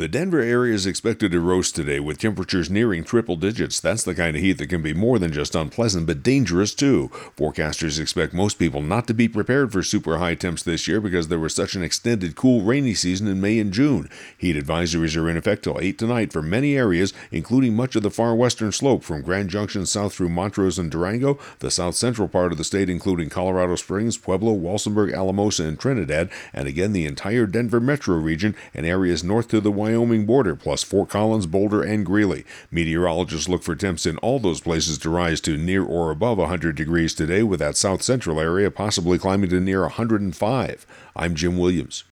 The Denver area is expected to roast today with temperatures nearing triple digits. That's the kind of heat that can be more than just unpleasant, but dangerous too. Forecasters expect most people not to be prepared for super high temps this year because there was such an extended cool rainy season in May and June. Heat advisories are in effect till 8 tonight for many areas, including much of the far western slope from Grand Junction south through Montrose and Durango, the south central part of the state including Colorado Springs, Pueblo, Walsenburg, Alamosa, and Trinidad, and again the entire Denver metro region and areas north to the Wyoming border, plus Fort Collins, Boulder, and Greeley. Meteorologists look for temps in all those places to rise to near or above 100 degrees today, with that south central area possibly climbing to near 105. I'm Jim Williams.